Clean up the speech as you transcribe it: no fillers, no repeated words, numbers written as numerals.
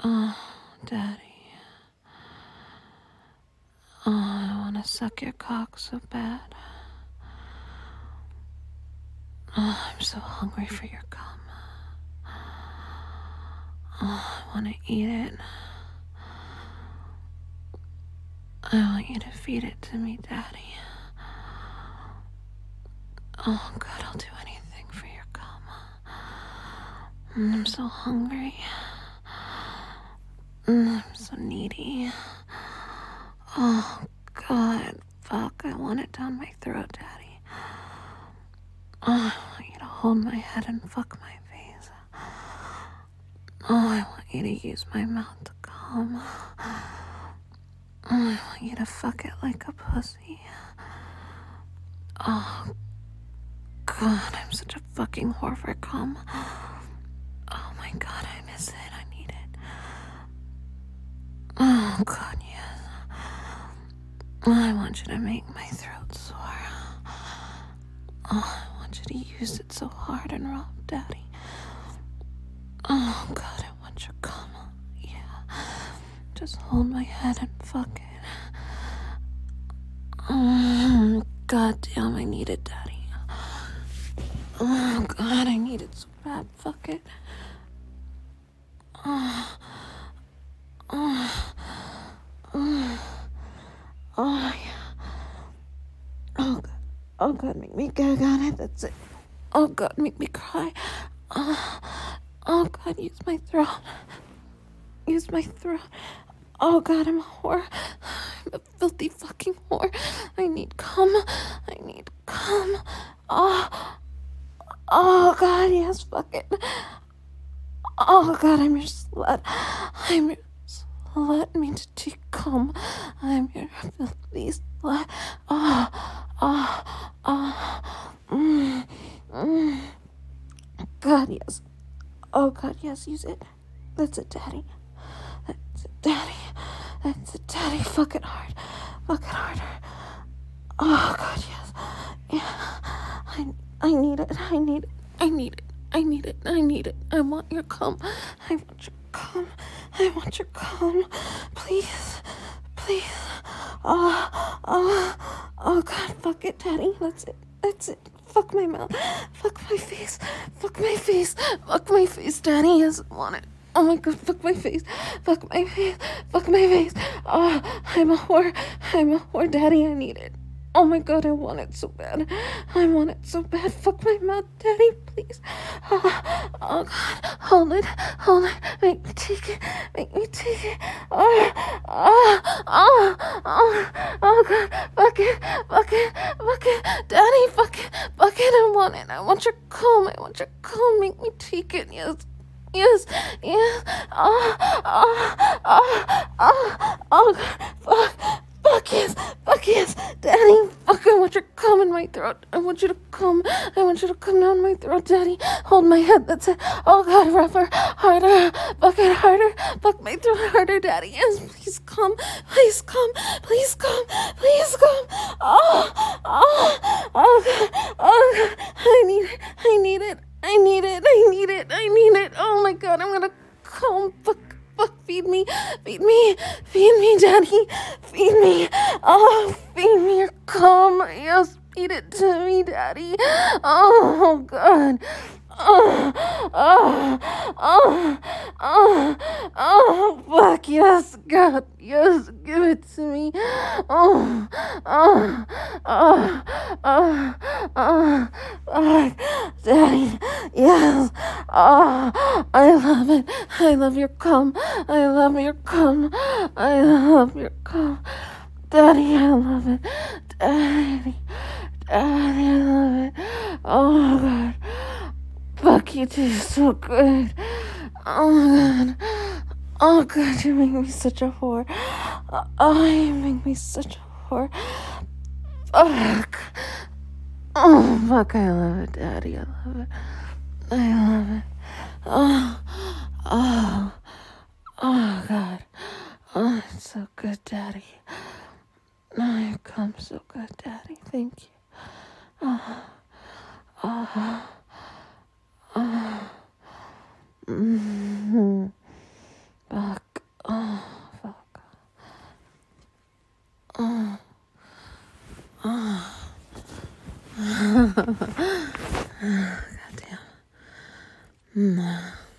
Oh, Daddy. Oh, I want to suck your cock so bad. Oh, I'm so hungry for your cum. Oh, I want to eat it. I want you to feed it to me, Daddy. Oh, God, I'll do anything for your cum. I'm so hungry. I'm so needy. Oh, God, fuck, I want it down my throat, Daddy. Oh, I want you to hold my head and fuck my face. Oh, I want you to use my mouth to come. Oh, I want you to fuck it like a pussy. Oh, God, I'm such a fucking whore for cum. Oh my God, I miss it. I need it. Oh, God, yes. I want you to make my throat sore. Oh, I want you to use it so hard and rough, Daddy. Oh, God, I want your cum. Yeah. Just hold my head and fuck it. Oh, God damn, I need it, Daddy. Oh, God, I need it so bad. Fuck it. Oh, oh, oh, oh, yeah. Oh, God. Oh, God, make me gag on it. That's it. Oh, God, make me cry. Oh, oh, God, use my throat. Use my throat. Oh, God, I'm a whore. I'm a filthy fucking whore. I need cum. I need cum. Oh, oh, God, yes, fuck it. Oh, God, I'm your slut. I'm your slut. Me to take cum. I'm your filthy slut. Oh, oh, oh. God, yes. Oh, God, yes, use it. That's it, Daddy. That's it, Daddy. That's it, Daddy. Fuck it hard. Fuck it harder. Oh, God, yes. Yeah. I need it. I need it. I need it. I need it. I need it. I want your cum. I want your cum. I want your cum. Please. Please. Oh, God, fuck it, Daddy. That's it. That's it. Fuck my mouth. Fuck my face. Fuck my face. Fuck my face, Daddy. Yes, I want it. Oh my God, fuck my face. Fuck my face. Fuck my face. Oh, I'm a whore. I'm a whore, Daddy. I need it. Oh my God, I want it so bad. I want it so bad. Fuck my mouth, Daddy, please. Oh, God, hold it. Hold it. Make me take it. Make me take it. Oh, God. Fuck it. Fuck it. Fuck it. Daddy, fuck it. Fuck it. I want it. I want your cum. I want your cum. Make me take it. Yes. Yes, yes. Oh, God. Fuck yes, Daddy. Fuck, I want you to come in my throat. I want you to come. I want you to come down my throat, Daddy. Hold my head, that's it. Oh, God, rougher, harder. Fuck it harder. Fuck my throat harder, Daddy. Yes, please come. Please come. Please come. Please come. Oh, God. Oh, God. I need it. I need it. I need it. I need it. I need it. Oh, my God, I'm gonna come. Fuck, feed me, Daddy, feed me, oh, feed me your cum, yes, feed it to me, Daddy, oh, God, oh, oh, oh, oh, oh, fuck, yes, God, yes, give it to me, oh, oh, oh, oh, oh, fuck, Daddy, yes, oh, I love it, I love your cum, I love your cum, I love your cum, Daddy, I love it, Daddy, I love it, oh, God, fuck, you taste so good. Oh, God. Oh, God, you make me such a whore. Oh, you make me such a whore. Fuck. Oh, fuck, I love it, Daddy. I love it. I love it. Oh, oh, oh, God. Oh, it's so good, Daddy. Oh, you come so good, Daddy. Thank you. Oh, oh, oh. Mm-hmm. Fuck. Oh. God damn.